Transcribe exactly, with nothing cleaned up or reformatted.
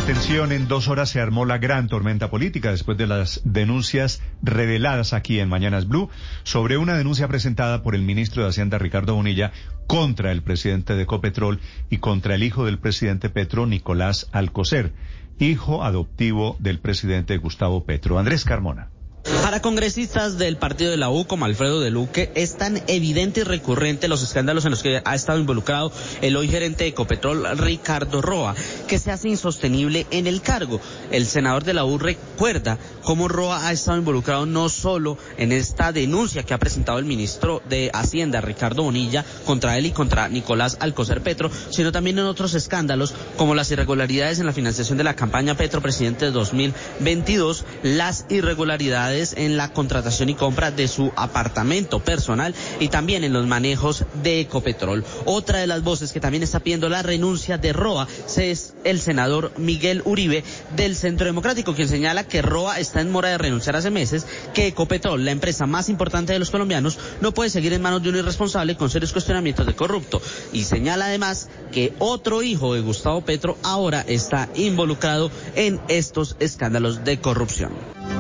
Atención, en dos horas se armó la gran tormenta política después de las denuncias reveladas aquí en Mañanas Blue sobre una denuncia presentada por el ministro de Hacienda, Ricardo Bonilla, contra el presidente de Ecopetrol y contra el hijo del presidente Petro, Nicolás Alcocer, hijo adoptivo del presidente Gustavo Petro. Andrés Carmona. Para congresistas del partido de la U, como Alfredo de Luque, es tan evidente y recurrente los escándalos en los que ha estado involucrado el hoy gerente de Ecopetrol, Ricardo Roa, que se hace insostenible en el cargo. El senador de la U recuerda cómo Roa ha estado involucrado no solo en esta denuncia que ha presentado el ministro de Hacienda, Ricardo Bonilla, contra él y contra Nicolás Alcocer Petro, sino también en otros escándalos como las irregularidades en la financiación de la campaña Petro Presidente de dos mil veintidós, las irregularidades en la contratación y compra de su apartamento personal y también en los manejos de Ecopetrol. Otra de las voces que también está pidiendo la renuncia de Roa es el senador Miguel Uribe del Centro Democrático, quien señala que Roa está en mora de renunciar hace meses, que Ecopetrol, la empresa más importante de los colombianos, no puede seguir en manos de un irresponsable con serios cuestionamientos de corrupto, y señala además que otro hijo de Gustavo Petro ahora está involucrado en estos escándalos de corrupción.